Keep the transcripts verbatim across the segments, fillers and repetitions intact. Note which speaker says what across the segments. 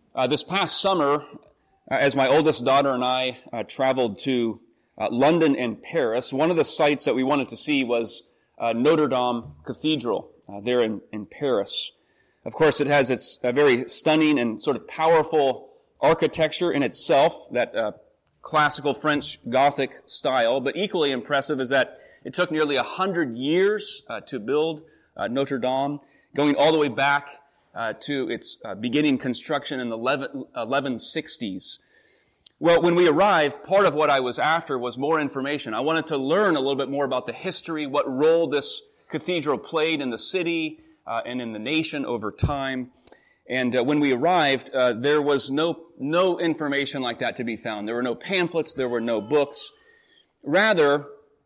Speaker 1: Uh, this past summer, uh, as my oldest daughter and I uh, traveled to uh, London and Paris, one of the sites that we wanted to see was uh, Notre Dame Cathedral uh, there in, in Paris. Of course, it has its uh, very stunning and sort of powerful architecture in itself, that uh, classical French Gothic style, but equally impressive is that it took nearly a hundred years uh, to build uh, Notre Dame, going all the way back uh, to its uh, beginning construction in the eleven sixties. Well, when we arrived, part of what I was after was more information. I wanted to learn a little bit more about the history, what role this cathedral played in the city uh, and in the nation over time. And uh, when we arrived, uh, there was no no information like that to be found. There were no pamphlets, there were no books. Rather,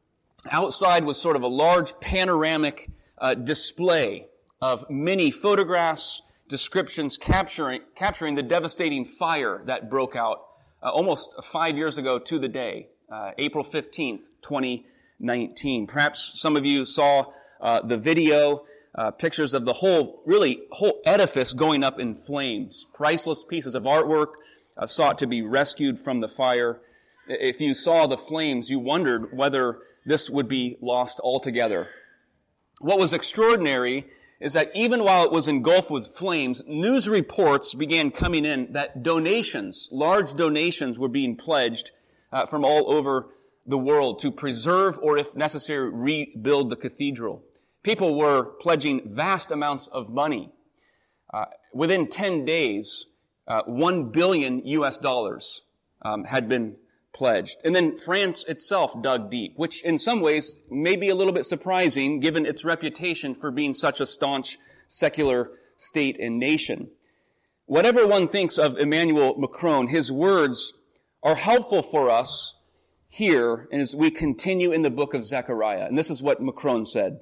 Speaker 1: outside was sort of a large panoramic uh, display of many photographs, descriptions capturing capturing the devastating fire that broke out uh, almost five years ago to the day, uh, April fifteenth, twenty nineteen. Perhaps some of you saw uh, the video. Uh, pictures of the whole, really, whole edifice going up in flames. Priceless pieces of artwork uh, sought to be rescued from the fire. If you saw the flames, you wondered whether this would be lost altogether. What was extraordinary is that even while it was engulfed with flames, news reports began coming in that donations, large donations, were being pledged uh, from all over the world to preserve or, if necessary, rebuild the cathedral. People were pledging vast amounts of money. Uh, within ten days, uh, one billion U S dollars um, had been pledged. And then France itself dug deep, which in some ways may be a little bit surprising given its reputation for being such a staunch secular state and nation. Whatever one thinks of Emmanuel Macron, his words are helpful for us here as we continue in the book of Zechariah. And this is what Macron said.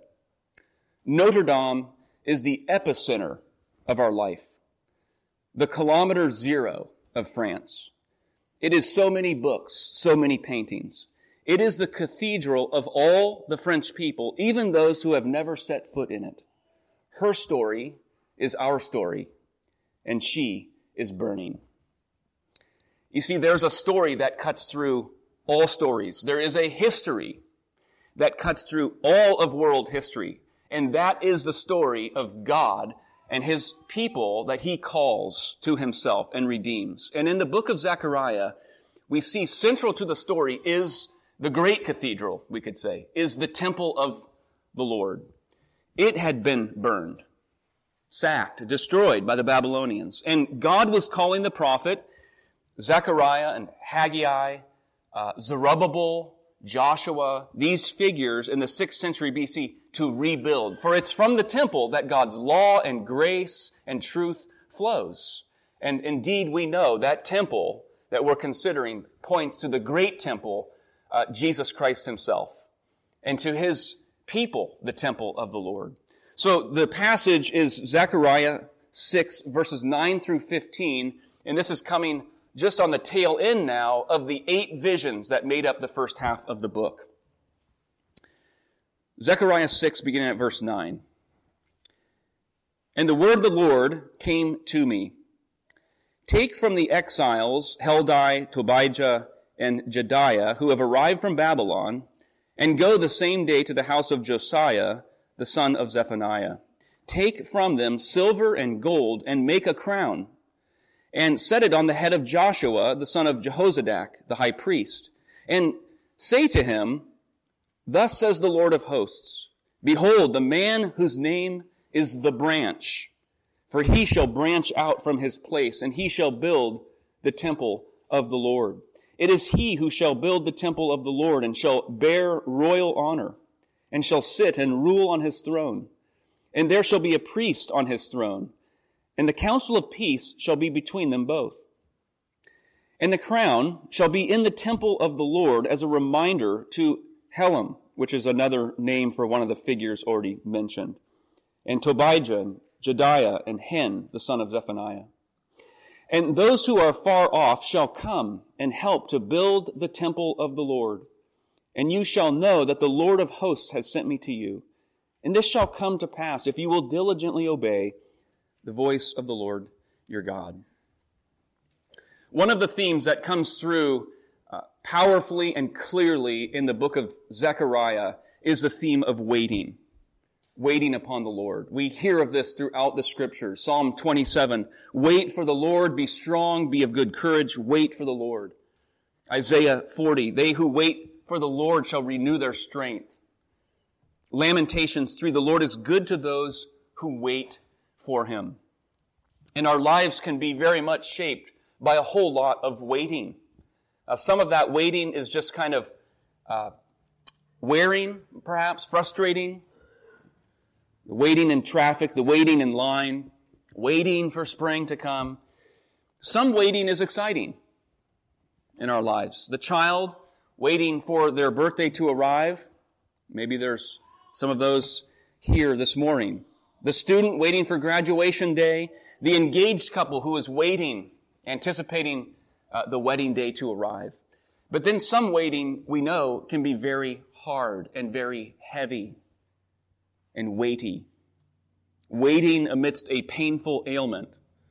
Speaker 1: Notre Dame is the epicenter of our life, the kilometer zero of France. It is so many books, so many paintings. It is the cathedral of all the French people, even those who have never set foot in it. Her story is our story, and she is burning. You see, there's a story that cuts through all stories. There is a history that cuts through all of world history. And that is the story of God and His people that He calls to Himself and redeems. And in the book of Zechariah, we see central to the story is the great cathedral, we could say, is the temple of the Lord. It had been burned, sacked, destroyed by the Babylonians. And God was calling the prophet, Zechariah and Haggai, uh, Zerubbabel, Joshua, these figures in the sixth century B C to rebuild. For it's from the temple that God's law and grace and truth flows. And indeed, we know that temple that we're considering points to the great temple, uh, Jesus Christ Himself, and to His people, the temple of the Lord. So the passage is Zechariah six, verses nine through fifteen, and this is coming just on the tail end now of the eight visions that made up the first half of the book. Zechariah six, beginning at verse nine. And the word of the Lord came to me. Take from the exiles Heldai, Tobijah, and Jedaiah, who have arrived from Babylon, and go the same day to the house of Josiah, the son of Zephaniah. Take from them silver and gold, and make a crown, and set it on the head of Joshua, the son of Jehozadak, the high priest, and say to him, Thus says the Lord of hosts, Behold, the man whose name is the branch, for he shall branch out from his place, and he shall build the temple of the Lord. It is he who shall build the temple of the Lord, and shall bear royal honor, and shall sit and rule on his throne. And there shall be a priest on his throne, and the counsel of peace shall be between them both. And the crown shall be in the temple of the Lord as a reminder to Helam, which is another name for one of the figures already mentioned, and Tobijah, and Jedaiah, and Hen, the son of Zephaniah. And those who are far off shall come and help to build the temple of the Lord. And you shall know that the Lord of hosts has sent me to you. And this shall come to pass if you will diligently obey the voice of the Lord your God. One of the themes that comes through uh, powerfully and clearly in the book of Zechariah is the theme of waiting. Waiting upon the Lord. We hear of this throughout the Scriptures. Psalm twenty-seven, wait for the Lord, be strong, be of good courage, wait for the Lord. Isaiah forty, they who wait for the Lord shall renew their strength. Lamentations three, the Lord is good to those who wait for Him. And our lives can be very much shaped by a whole lot of waiting. Uh, some of that waiting is just kind of uh, wearing, perhaps, frustrating. The waiting in traffic, the waiting in line, waiting for spring to come. Some waiting is exciting in our lives. The child waiting for their birthday to arrive. Maybe there's some of those here this morning. The student waiting for graduation day. The engaged couple who is waiting, anticipating uh, the wedding day to arrive. But then some waiting, we know, can be very hard and very heavy and weighty. Waiting amidst a painful ailment.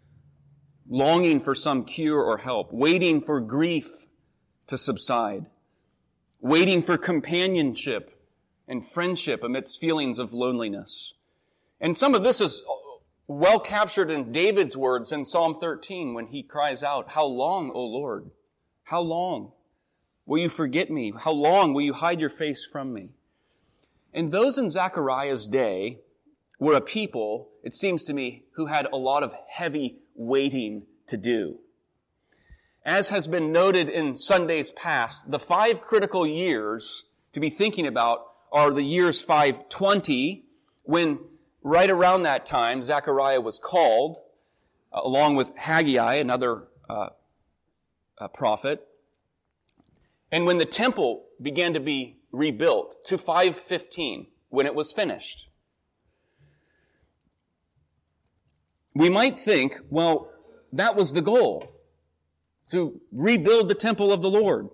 Speaker 1: Longing for some cure or help. Waiting for grief to subside. Waiting for companionship and friendship amidst feelings of loneliness. And some of this is well captured in David's words in Psalm thirteen when he cries out, how long, O Lord? How long will you forget me? How long will you hide your face from me? And those in Zechariah's day were a people, it seems to me, who had a lot of heavy waiting to do. As has been noted in Sundays past, the five critical years to be thinking about are the years five twenty, when right around that time Zechariah was called, uh, along with Haggai, another uh, uh, prophet, and when the temple began to be rebuilt to five fifteen, when it was finished. We might think, well, that was the goal, to rebuild the temple of the Lord.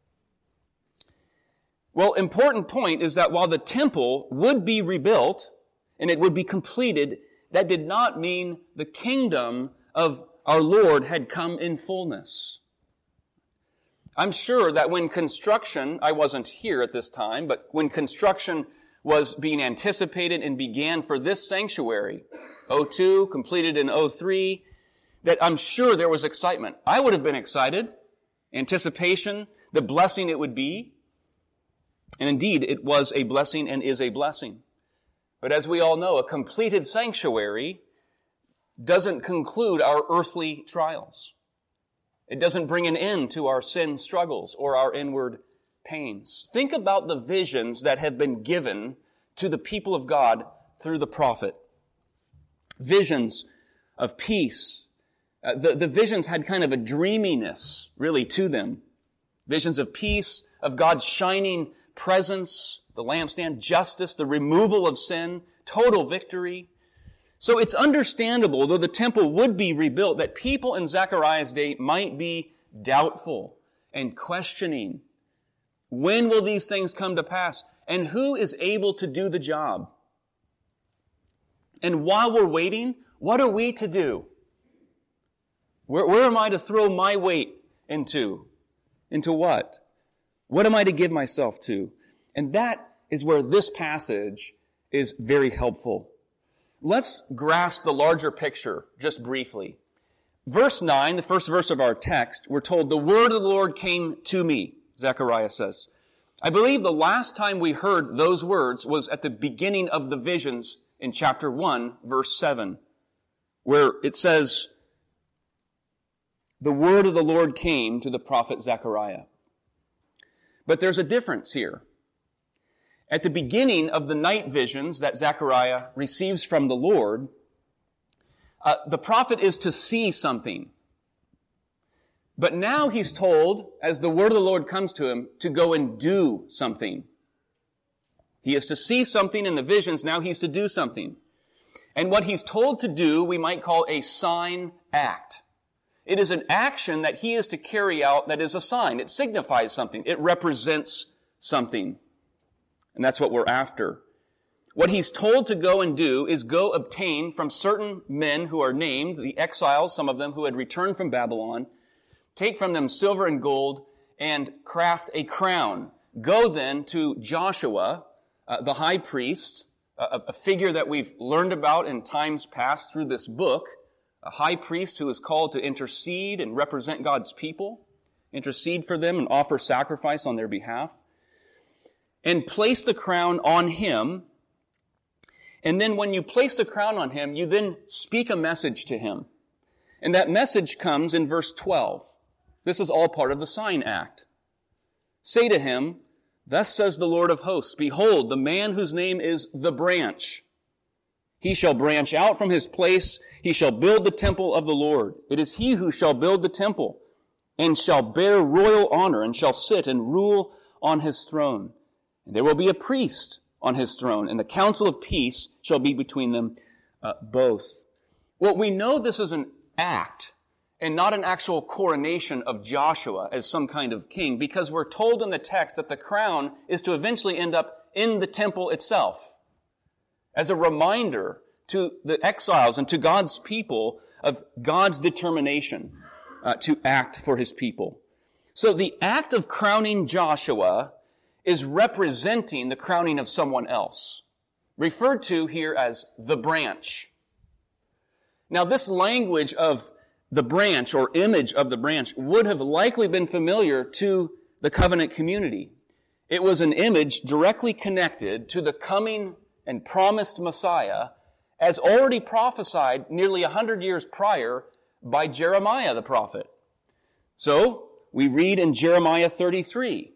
Speaker 1: Well, important point is that while the temple would be rebuilt and it would be completed, that did not mean the kingdom of our Lord had come in fullness. I'm sure that when construction, I wasn't here at this time, but when construction was being anticipated and began for this sanctuary, oh two, completed in oh three, that I'm sure there was excitement. I would have been excited, anticipation, the blessing it would be. And indeed, it was a blessing and is a blessing. But as we all know, a completed sanctuary doesn't conclude our earthly trials. It doesn't bring an end to our sin struggles or our inward pains. Think about the visions that have been given to the people of God through the prophet. Visions of peace. Uh, the, the visions had kind of a dreaminess, really, to them. Visions of peace, of God's shining presence, the lampstand, justice, the removal of sin, total victory. So it's understandable, though the temple would be rebuilt, that people in Zechariah's day might be doubtful and questioning. When will these things come to pass? And who is able to do the job? And while we're waiting, what are we to do? Where, where am I to throw my weight into? Into what? What am I to give myself to? And that is where this passage is very helpful. Let's grasp the larger picture just briefly. Verse nine, the first verse of our text, we're told, the word of the Lord came to me, Zechariah says. I believe the last time we heard those words was at the beginning of the visions in chapter one, verse seven, where it says, the word of the Lord came to the prophet Zechariah. But there's a difference here. At the beginning of the night visions that Zechariah receives from the Lord, uh, the prophet is to see something. But now he's told, as the word of the Lord comes to him, to go and do something. He is to see something in the visions, now he's to do something. And what he's told to do, we might call a sign act. It is an action that he is to carry out that is a sign. It signifies something. It represents something. And that's what we're after. What he's told to go and do is go obtain from certain men who are named, the exiles, some of them who had returned from Babylon, Take from them silver and gold and craft a crown. Go then to Joshua, uh, the high priest, a, a figure that we've learned about in times past through this book, a high priest who is called to intercede and represent God's people, intercede for them and offer sacrifice on their behalf, and place the crown on him. And then when you place the crown on him, you then speak a message to him. And that message comes in verse twelve. This is all part of the sign act. Say to him, thus says the Lord of hosts, behold, the man whose name is the branch. He shall branch out from his place. He shall build the temple of the Lord. It is he who shall build the temple and shall bear royal honor and shall sit and rule on his throne. And there will be a priest on his throne, and the counsel of peace shall be between them uh, both. Well, we know this is an act and not an actual coronation of Joshua as some kind of king, because we're told in the text that the crown is to eventually end up in the temple itself, as a reminder to the exiles and to God's people of God's determination uh, to act for his people. So the act of crowning Joshua is representing the crowning of someone else, referred to here as the branch. Now, this language of the branch or image of the branch would have likely been familiar to the covenant community. It was an image directly connected to the coming and promised Messiah, as already prophesied nearly a hundred years prior by Jeremiah the prophet. So, we read in Jeremiah thirty-three,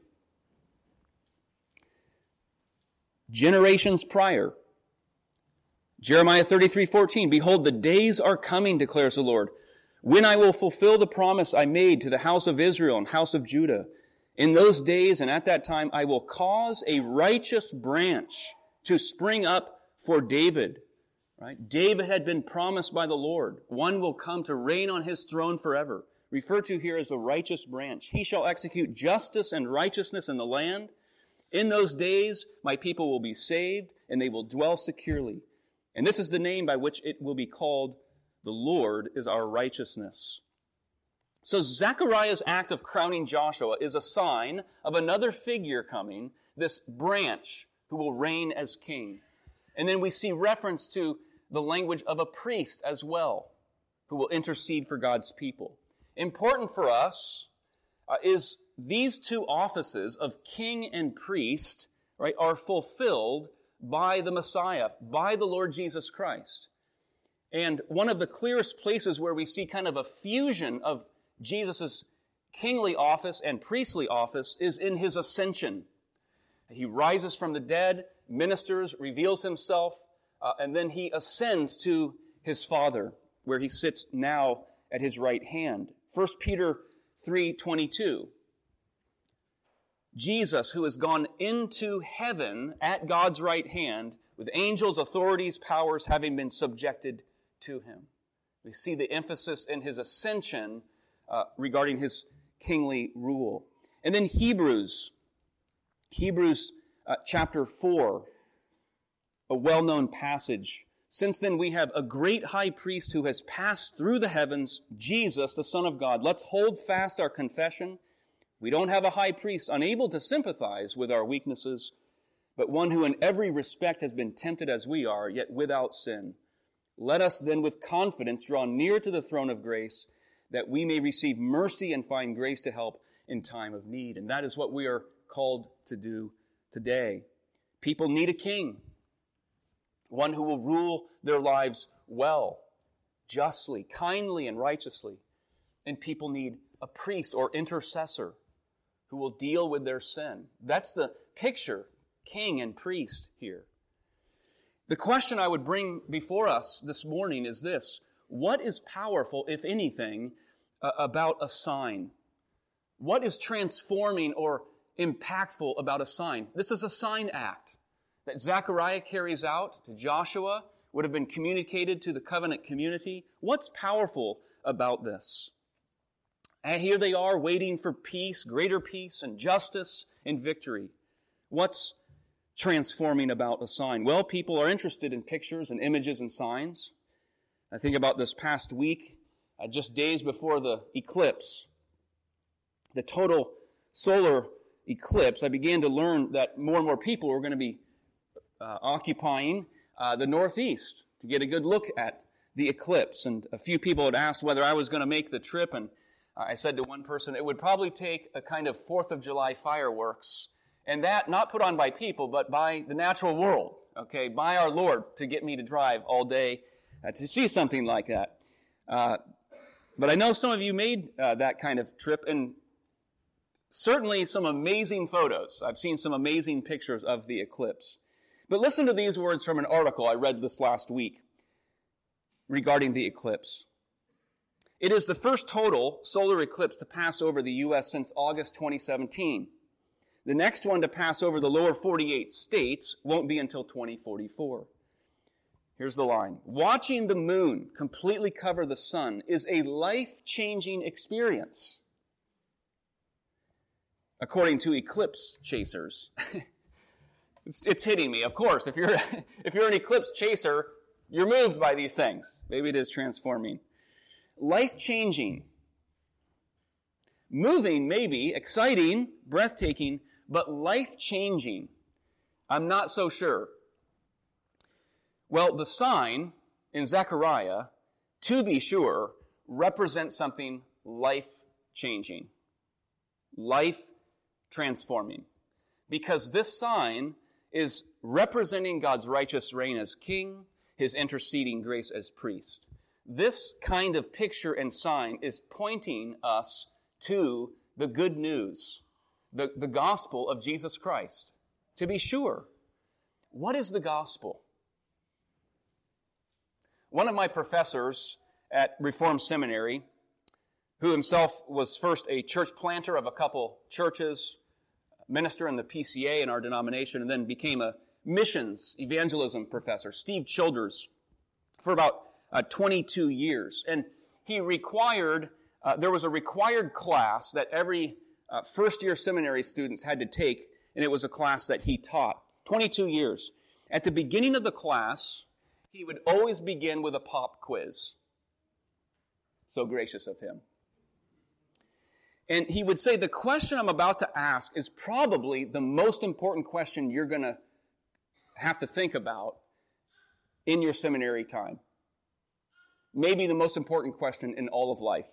Speaker 1: generations prior, Jeremiah thirty-three fourteen, behold, the days are coming, declares the Lord, when I will fulfill the promise I made to the house of Israel and house of Judah. In those days and at that time, I will cause a righteous branch to spring up for David. Right? David had been promised by the Lord. One will come to reign on his throne forever. Referred to here as a righteous branch. He shall execute justice and righteousness in the land. In those days, my people will be saved, and they will dwell securely. And this is the name by which it will be called, the Lord is our righteousness. So Zechariah's act of crowning Joshua is a sign of another figure coming, this branch who will reign as king. And then we see reference to the language of a priest as well, who will intercede for God's people. Important for us uh, is these two offices of king and priest, right, are fulfilled by the Messiah, by the Lord Jesus Christ. And one of the clearest places where we see kind of a fusion of Jesus' kingly office and priestly office is in his ascension. He rises from the dead, ministers, reveals himself, uh, and then he ascends to his Father, where he sits now at his right hand. First Peter three twenty-two. Jesus, who has gone into heaven at God's right hand, with angels, authorities, powers having been subjected to him. We see the emphasis in his ascension uh, regarding his kingly rule. And then Hebrews, Hebrews uh, chapter four, a well-known passage. Since then we have a great high priest who has passed through the heavens, Jesus, the Son of God. Let's hold fast our confession. We don't have a high priest unable to sympathize with our weaknesses, but one who in every respect has been tempted as we are, yet without sin. Let us then with confidence draw near to the throne of grace, that we may receive mercy and find grace to help in time of need. And that is what we are called to do today. People need a king, one who will rule their lives well, justly, kindly, and righteously. And people need a priest or intercessor who will deal with their sin. That's the picture, king and priest here. The question I would bring before us this morning is this: what is powerful, if anything, uh, about a sign? What is transforming or impactful about a sign? This is a sign act that Zechariah carries out to Joshua, would have been communicated to the covenant community. What's powerful about this? And here they are waiting for peace, greater peace and justice and victory. What's transforming about a sign? Well, people are interested in pictures and images and signs. I think about this past week, uh, just days before the eclipse the total solar eclipse, I began to learn that more and more people were going to be uh, occupying uh, the Northeast to get a good look at the eclipse. And a few people had asked whether I was going to make the trip, and I said to one person, it would probably take a kind of fourth of July fireworks, and that not put on by people, but by the natural world, okay, by our Lord, to get me to drive all day uh, to see something like that. Uh, but I know some of you made uh, that kind of trip, and certainly some amazing photos. I've seen some amazing pictures of the eclipse. But listen to these words from an article I read this last week regarding the eclipse. It is the first total solar eclipse to pass over the U S since August twenty seventeen. The next one to pass over the lower forty-eight states won't be until twenty forty-four. Here's the line. Watching the moon completely cover the sun is a life-changing experience, according to eclipse chasers. it's, it's hitting me, of course. If you're, if you're an eclipse chaser, you're moved by these things. Maybe it is transforming. Life-changing. Moving, maybe. Exciting, breathtaking, but life-changing. I'm not so sure. Well, the sign in Zechariah, to be sure, represents something life-changing. Life-transforming. Because this sign is representing God's righteous reign as king, His interceding grace as priest. This kind of picture and sign is pointing us to the good news, the, the gospel of Jesus Christ. To be sure, what is the gospel? One of my professors at Reformed Seminary, who himself was first a church planter of a couple churches, minister in the P C A in our denomination, and then became a missions evangelism professor, Steve Childers, for about uh, twenty-two years. And he required, uh, there was a required class that every uh, first-year seminary students had to take, and it was a class that he taught. twenty-two years. At the beginning of the class, he would always begin with a pop quiz. So gracious of him. And he would say, the question I'm about to ask is probably the most important question you're going to have to think about in your seminary time. Maybe the most important question in all of life.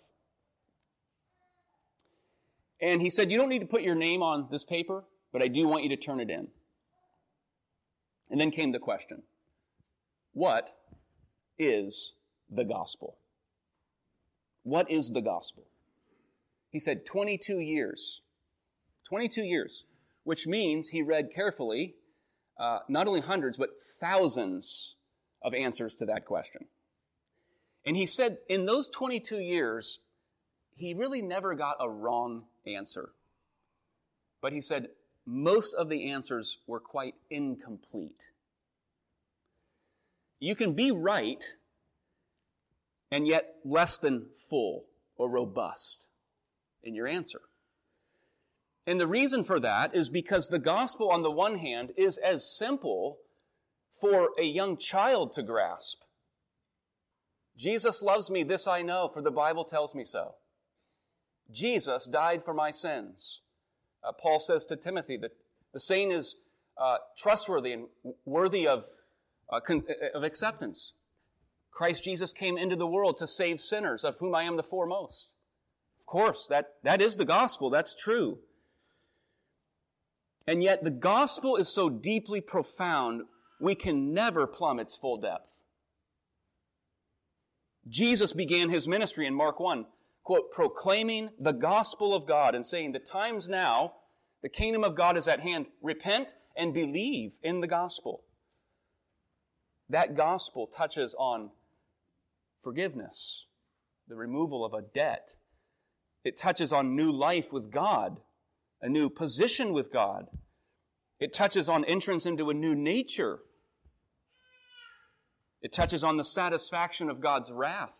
Speaker 1: And he said, you don't need to put your name on this paper, but I do want you to turn it in. And then came the question, what is the gospel? What is the gospel? He said twenty-two years. twenty-two years, which means he read carefully uh, not only hundreds, but thousands of answers to that question. And he said in those twenty-two years, he really never got a wrong answer. But he said most of the answers were quite incomplete. You can be right and yet less than full or robust in your answer. And the reason for that is because the gospel, on the one hand, is as simple for a young child to grasp. Jesus loves me, this I know, for the Bible tells me so. Jesus died for my sins. Uh, Paul says to Timothy that the saying is uh, trustworthy and worthy of, uh, con- of acceptance. Christ Jesus came into the world to save sinners, of whom I am the foremost. Of course, that, that is the gospel. That's true. And yet the gospel is so deeply profound, we can never plumb its full depth. Jesus began his ministry in Mark one, quote, proclaiming the gospel of God and saying, the time's now, the kingdom of God is at hand. Repent and believe in the gospel. That gospel touches on forgiveness, the removal of a debt. It touches on new life with God, a new position with God. It touches on entrance into a new nature. It touches on the satisfaction of God's wrath,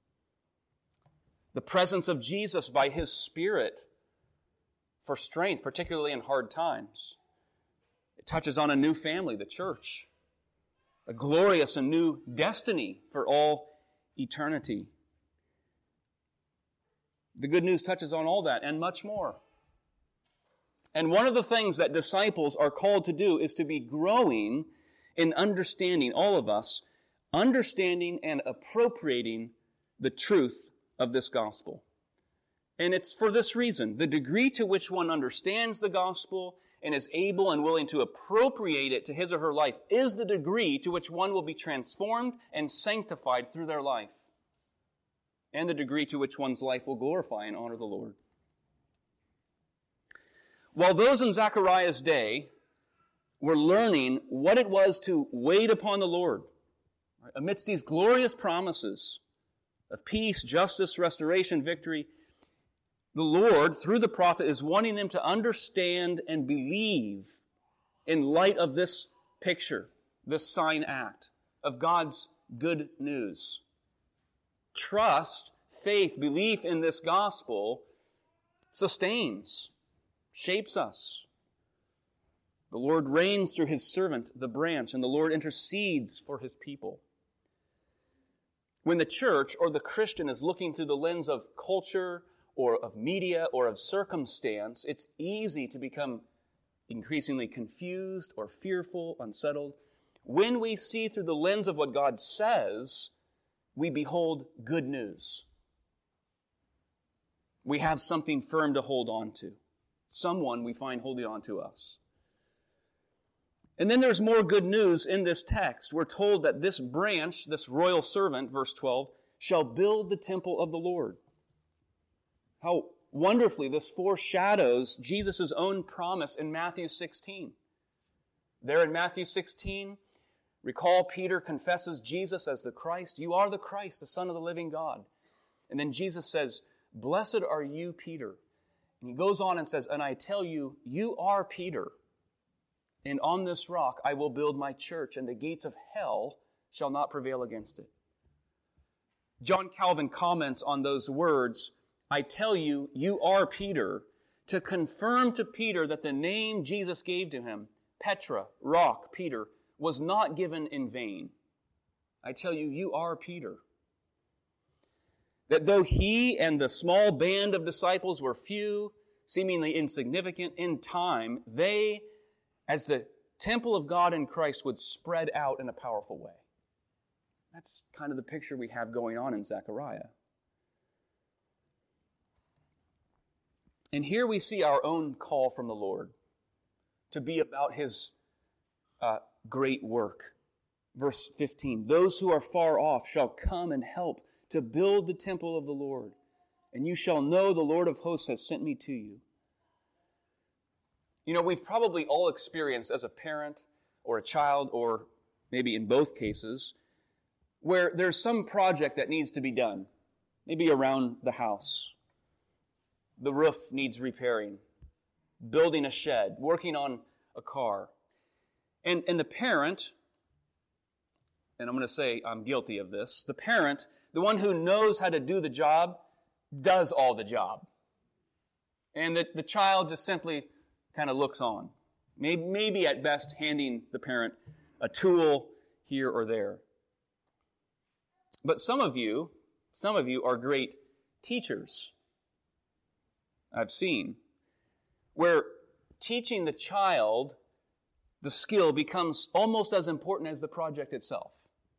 Speaker 1: the presence of Jesus by His Spirit for strength, particularly in hard times. It touches on a new family, the church, a glorious and new destiny for all eternity. The good news touches on all that and much more. And one of the things that disciples are called to do is to be growing in understanding, all of us, understanding and appropriating the truth of this gospel. And it's for this reason. The degree to which one understands the gospel and is able and willing to appropriate it to his or her life is the degree to which one will be transformed and sanctified through their life, and the degree to which one's life will glorify and honor the Lord. While those in Zechariah's day were learning what it was to wait upon the Lord, right, amidst these glorious promises of peace, justice, restoration, victory, the Lord, through the prophet, is wanting them to understand and believe in light of this picture, this sign act of God's good news. Trust, faith, belief in this gospel sustains, shapes us. The Lord reigns through His servant, the branch, and the Lord intercedes for His people. When the church or the Christian is looking through the lens of culture or of media or of circumstance, it's easy to become increasingly confused or fearful, unsettled. When we see through the lens of what God says, we behold good news. We have something firm to hold on to. Someone we find holding on to us. And then there's more good news in this text. We're told that this branch, this royal servant, verse twelve, shall build the temple of the Lord. How wonderfully this foreshadows Jesus' own promise in Matthew sixteen. There in Matthew sixteen, recall Peter confesses Jesus as the Christ. You are the Christ, the Son of the living God. And then Jesus says, blessed are you, Peter. And he goes on and says, and I tell you, you are Peter. And on this rock I will build my church, and the gates of hell shall not prevail against it. John Calvin comments on those words, I tell you, you are Peter, to confirm to Peter that the name Jesus gave to him, Petra, rock, Peter, was not given in vain. I tell you, you are Peter. That though he and the small band of disciples were few, seemingly insignificant in time, they, as the temple of God in Christ, would spread out in a powerful way. That's kind of the picture we have going on in Zechariah. And here we see our own call from the Lord to be about His uh, great work. Verse fifteen, those who are far off shall come and help to build the temple of the Lord, and you shall know the Lord of hosts has sent me to you. You know, we've probably all experienced as a parent or a child, or maybe in both cases, where there's some project that needs to be done, maybe around the house. The roof needs repairing, building a shed, working on a car. And, and the parent, and I'm going to say I'm guilty of this, the parent, the one who knows how to do the job, does all the job. And the, the child just simply kind of looks on. Maybe, maybe at best handing the parent a tool here or there. But some of you, some of you are great teachers. I've seen, where teaching the child the skill becomes almost as important as the project itself.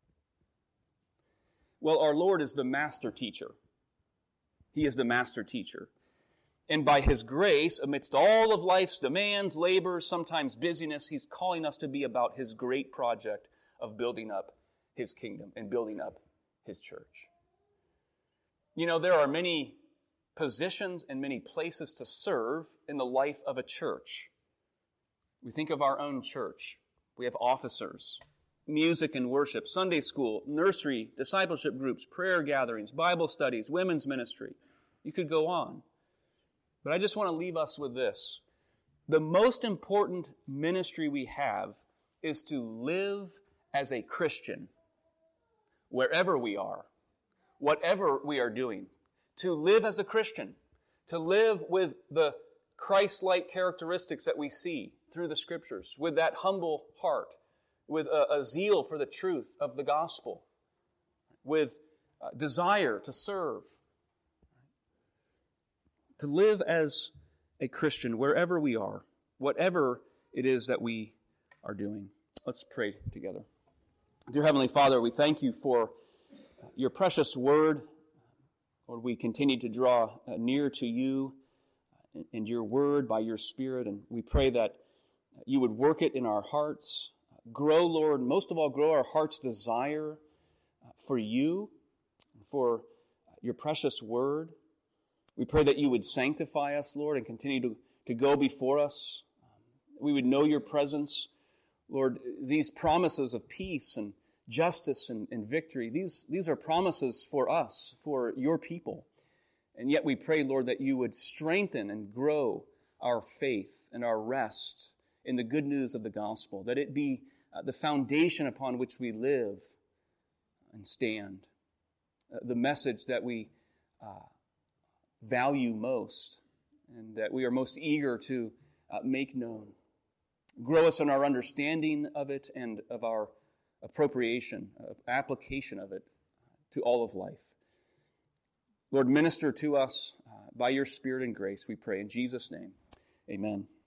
Speaker 1: Well, our Lord is the master teacher. He is the master teacher. And by His grace, amidst all of life's demands, labors, sometimes busyness, He's calling us to be about His great project of building up His kingdom and building up His church. You know, there are many positions and many places to serve in the life of a church. We think of our own church. We have officers, music and worship, Sunday school, nursery, discipleship groups, prayer gatherings, Bible studies, women's ministry. You could go on. But I just want to leave us with this. The most important ministry we have is to live as a Christian, wherever we are, whatever we are doing. To live as a Christian, to live with the Christ-like characteristics that we see through the Scriptures, with that humble heart, with a, a zeal for the truth of the gospel, with a desire to serve. to live as a Christian wherever we are, whatever it is that we are doing. Let's pray together. Dear Heavenly Father, we thank you for your precious word. Lord, we continue to draw near to you and your word by your Spirit, and we pray that you would work it in our hearts. Grow, Lord, most of all, grow our heart's desire for you, for your precious word. We pray that you would sanctify us, Lord, and continue to, to go before us. We would know your presence. Lord, these promises of peace and justice and, and victory, these, these are promises for us, for your people. And yet we pray, Lord, that you would strengthen and grow our faith and our rest in the good news of the gospel, that it be uh, the foundation upon which we live and stand, uh, the message that we uh, value most and that we are most eager to uh, make known. Grow us in our understanding of it and of our appropriation, uh, application of it to all of life. Lord, minister to us uh, by your Spirit and grace, we pray in Jesus' name. Amen.